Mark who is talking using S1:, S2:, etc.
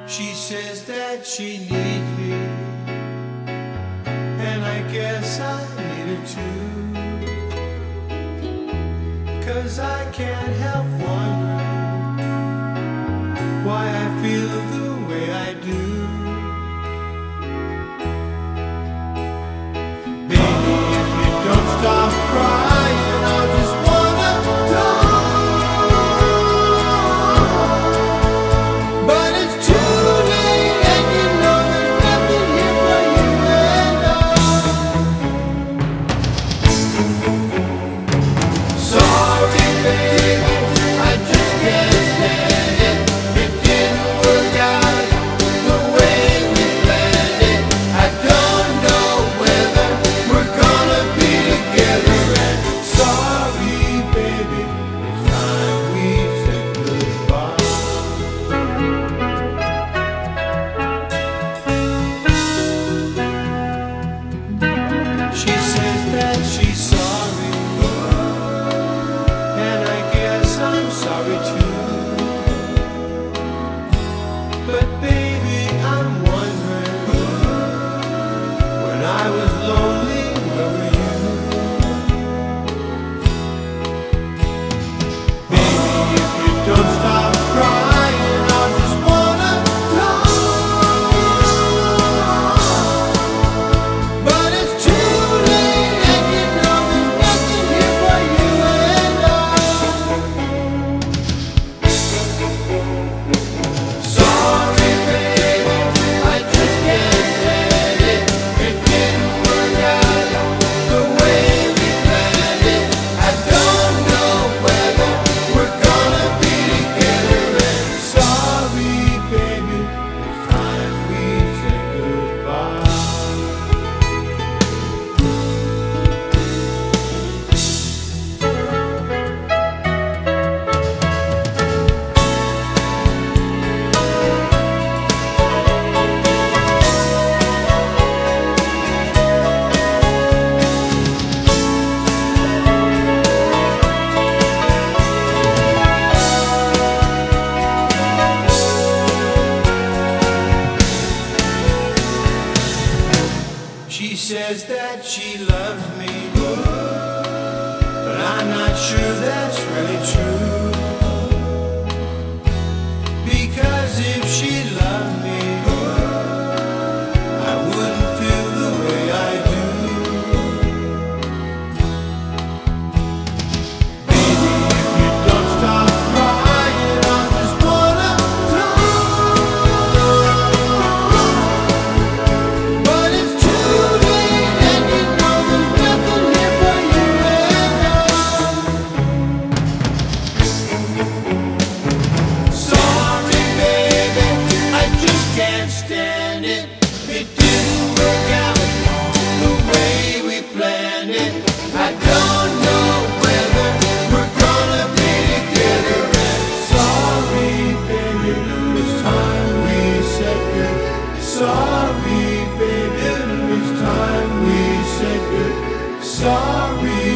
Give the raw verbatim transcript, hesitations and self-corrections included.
S1: She says that she needs me, and I guess I need her too. 'Cause I can't help wondering why I feel the way I do. Baby, if you don't stop crying, I'll just wanna die. But it's too late, and you know there's nothing here for you and I. Sorry, baby, I just can't stand it. It didn't work out the way we planned it. I don't know whether we're gonna be together. And sorry, baby, it's time we said goodbye. She says that she's sorry, and I guess I'm sorry too. But baby, I'm wondering, when I was lonely, where were you? Baby, if you don't stop crying, I'll just wanna die. But it's too late, and you know there's nothing here for you and I. Sorry, baby, I just can't stand it. It didn't work out the way we planned it. I don't know whether we're gonna be together. And sorry, baby, it's time we said goodbye. She says that she loves me, but I'm not sure that's really true. Because if she loved me, I wouldn't feel the way I do. Baby, if you don't stop crying, I just wanna die. But it's too late, and you know there's nothing here for you and I. Sorry, baby, I just can't stand it. It didn't work out the way we planned it. I don't know whether we're gonna be together. And sorry, baby, it's time we said good. Sorry, baby, it's time we said good. Sorry.